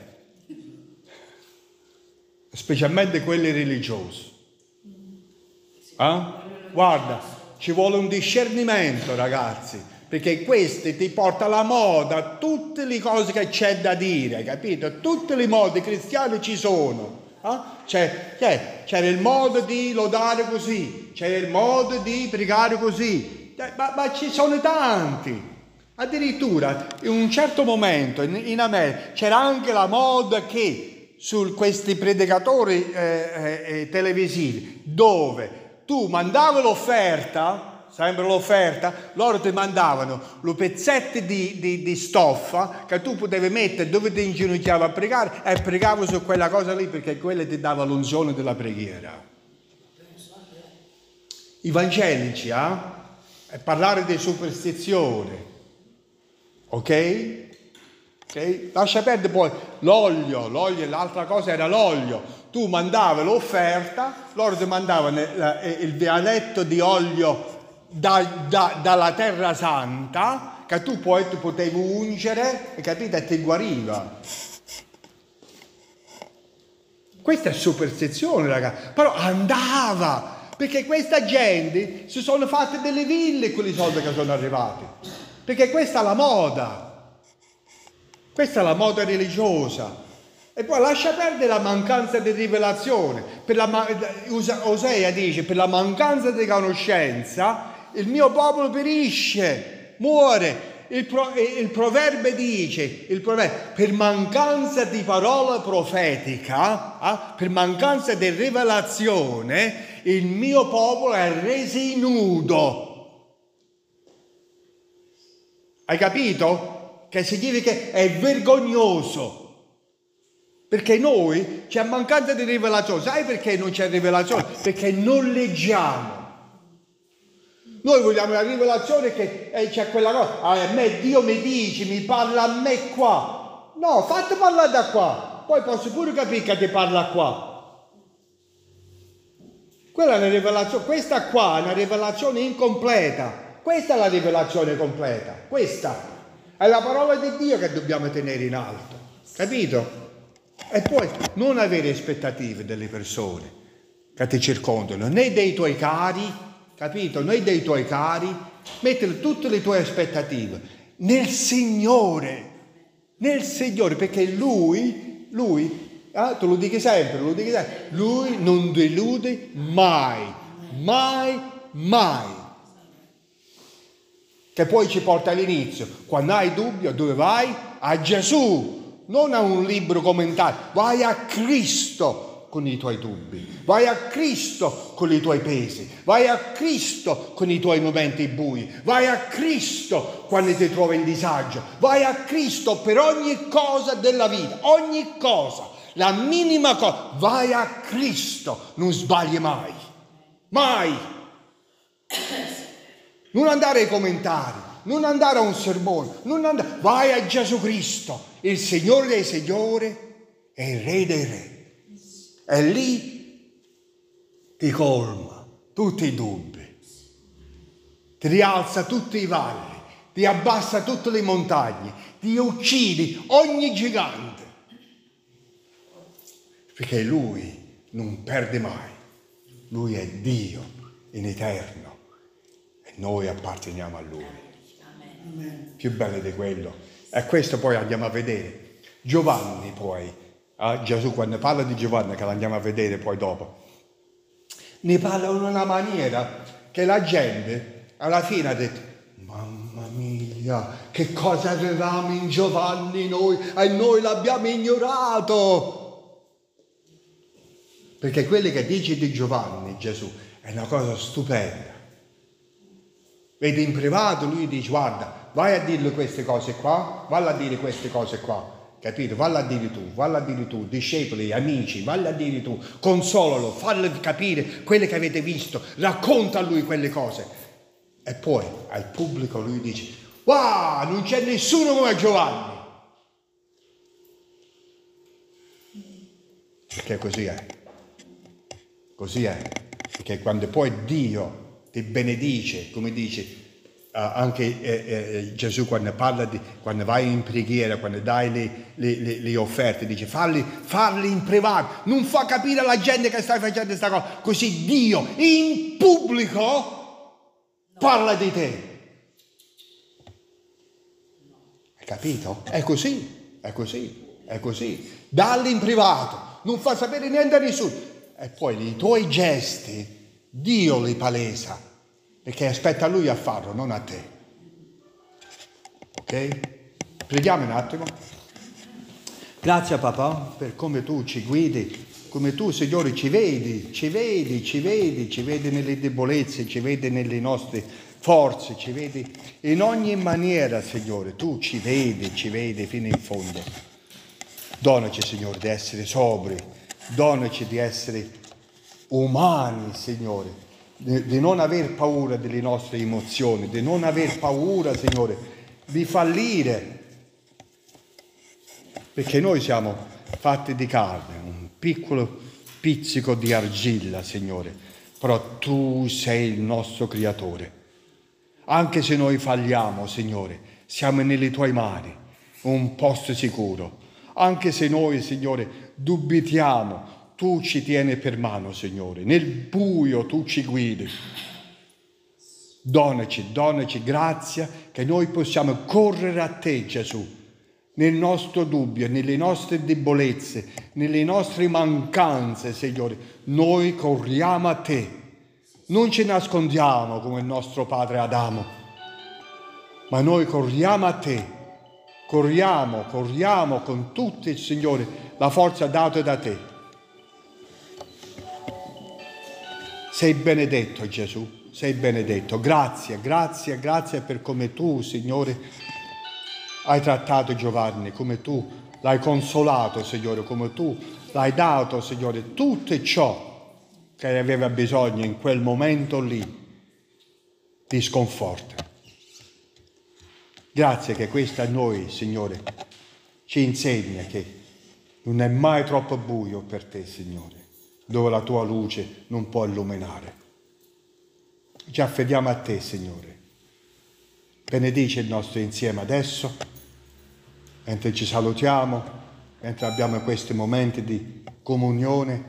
specialmente quelle religiose. Eh? Guarda, ci vuole un discernimento, ragazzi. Perché queste ti porta alla moda, tutte le cose che c'è da dire, capito? Tutte le mode cristiane ci sono. Eh? C'è, c'è, c'era il modo di lodare così, c'era il modo di pregare così, ma, ma ci sono tanti. Addirittura in un certo momento in, in America c'era anche la moda che su questi predicatori eh, eh, televisivi, dove tu mandavi l'offerta, sempre l'offerta, loro ti mandavano lo pezzetti di, di, di stoffa che tu potevi mettere dove ti inginocchiavi a pregare e pregavi su quella cosa lì perché quella ti dava l'unzione della preghiera. I evangelici, eh? E parlare di superstizione, ok? Okay? Lascia perdere poi l'olio, l'olio, l'altra cosa era l'olio. Tu mandavi l'offerta, loro ti mandavano il vialetto di olio Da, da, dalla terra santa che tu poi ti potevi ungere, capite, e ti guariva. Questa è superstizione, ragazzi, però andava, perché questa gente si sono fatte delle ville con i soldi che sono arrivati, perché questa è la moda, questa è la moda religiosa. E poi lascia perdere la mancanza di rivelazione. Per la, Osea dice, per la mancanza di conoscenza il mio popolo perisce, muore. Il, pro, il proverbio dice, il proverbio, per mancanza di parola profetica, eh, per mancanza di rivelazione, il mio popolo è reso nudo. Hai capito? Che significa che è vergognoso. Perché noi c'è mancanza di rivelazione. Sai perché non c'è rivelazione? Perché non leggiamo. Noi vogliamo la rivelazione che eh, c'è quella cosa. Ah, a me Dio mi dice, mi parla a me qua. No, fate parlare da qua. Poi posso pure capire che ti parla qua. Quella è una rivelazione. Questa qua è una rivelazione incompleta. Questa è la rivelazione completa. Questa è la parola di Dio che dobbiamo tenere in alto. Capito? E poi non avere aspettative delle persone che ti circondano, né dei tuoi cari, capito? Né dei tuoi cari, mettere tutte le tue aspettative nel Signore, nel Signore, perché Lui, Lui, eh, te lo dico sempre, lo dico sempre, Lui non delude mai, mai, mai. Che poi ci porta all'inizio, quando hai dubbio, dove vai? A Gesù. Non a un libro commentario, vai a Cristo con i tuoi dubbi, vai a Cristo con i tuoi pesi, vai a Cristo con i tuoi momenti bui, vai a Cristo quando ti trovi in disagio, vai a Cristo per ogni cosa della vita, ogni cosa, la minima cosa, vai a Cristo, non sbagli mai, mai. Non andare ai commentari, non andare a un sermone, non andare, vai a Gesù Cristo, il Signore dei Signori e il Re dei Re. E lì ti colma tutti i dubbi, ti rialza tutti i valli, ti abbassa tutte le montagne, ti uccidi ogni gigante. Perché Lui non perde mai, Lui è Dio in eterno. Noi apparteniamo a Lui. Amen. Più bello di quello. E questo poi andiamo a vedere. Giovanni poi, eh, Gesù quando parla di Giovanni, che l'andiamo a vedere poi dopo, ne parla in una maniera che la gente alla fine ha detto, mamma mia, che cosa avevamo in Giovanni noi e noi l'abbiamo ignorato. Perché quello che dice di Giovanni, Gesù, è una cosa stupenda. Vedi in privato, lui dice, guarda, vai a dirle queste cose qua, valla a dire queste cose qua, capito? Valla a dire tu, valla a dire tu, discepoli, amici, valla a dire tu, consolalo, fallo capire quelle che avete visto, racconta a lui quelle cose. E poi al pubblico lui dice, wow, non c'è nessuno come Giovanni. Perché così è, così è, perché quando poi Dio ti benedice, come dice uh, anche eh, eh, Gesù quando parla di, quando vai in preghiera, quando dai le, le, le, le offerte, dice falli, farli in privato, non fa capire alla gente che stai facendo questa cosa, così Dio in pubblico parla di te. Hai capito? È così, è così, è così. Dalli in privato, non fa sapere niente a nessuno. E poi i tuoi gesti Dio li palesa, perché aspetta Lui a farlo, non a te. Ok? Preghiamo un attimo. Grazie papà per come tu ci guidi, come tu Signore ci vedi, ci vedi, ci vedi, ci vedi nelle debolezze, ci vedi nelle nostre forze, ci vedi in ogni maniera Signore, tu ci vedi, ci vedi fino in fondo. Donaci Signore di essere sobri, donaci di essere umani, Signore, di, di non aver paura delle nostre emozioni, di non aver paura, Signore, di fallire, perché noi siamo fatti di carne, un piccolo pizzico di argilla, Signore, però Tu sei il nostro Creatore. Anche se noi falliamo, Signore, siamo nelle Tue mani, un posto sicuro. Anche se noi, Signore, dubitiamo, Tu ci tieni per mano, Signore. Nel buio Tu ci guidi. Donaci, donaci grazia che noi possiamo correre a Te, Gesù, nel nostro dubbio, nelle nostre debolezze, nelle nostre mancanze, Signore. Noi corriamo a Te. Non ci nascondiamo come il nostro padre Adamo, ma noi corriamo a Te. Corriamo, corriamo con tutti, Signore, la forza data da Te. Sei benedetto Gesù, sei benedetto. Grazie, grazie, grazie per come Tu, Signore, hai trattato Giovanni, come Tu l'hai consolato, Signore, come Tu l'hai dato, Signore, tutto ciò che aveva bisogno in quel momento lì di sconforto. Grazie che questo a noi, Signore, ci insegna che non è mai troppo buio per Te, Signore, dove la Tua luce non può illuminare. Ci affidiamo a Te, Signore. Benedice il nostro insieme adesso, mentre ci salutiamo, mentre abbiamo questi momenti di comunione,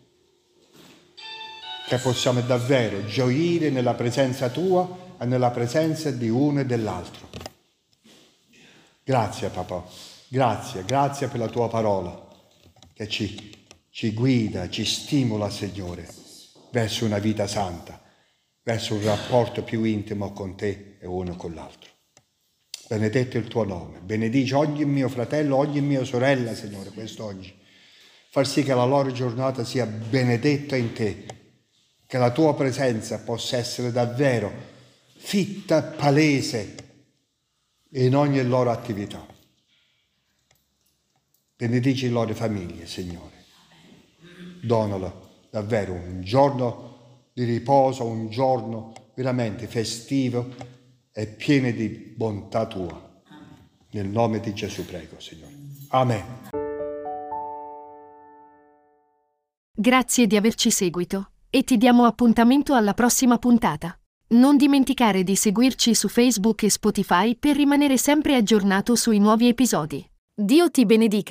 che possiamo davvero gioire nella presenza tua e nella presenza di uno e dell'altro. Grazie papà, grazie, grazie per la tua parola che ci, ci guida, ci stimola, Signore, verso una vita santa, verso un rapporto più intimo con te e uno con l'altro. Benedetto il tuo nome, benedici ogni mio fratello, ogni mia sorella, Signore, quest'oggi. Far sì che la loro giornata sia benedetta in te, che la tua presenza possa essere davvero fitta, palese in ogni loro attività. Benedici le loro famiglie, Signore. Donalo davvero un giorno di riposo, un giorno veramente festivo e pieno di bontà tua. Nel nome di Gesù prego, Signore. Amen. Grazie di averci seguito e ti diamo appuntamento alla prossima puntata. Non dimenticare di seguirci su Facebook e Spotify per rimanere sempre aggiornato sui nuovi episodi. Dio ti benedica.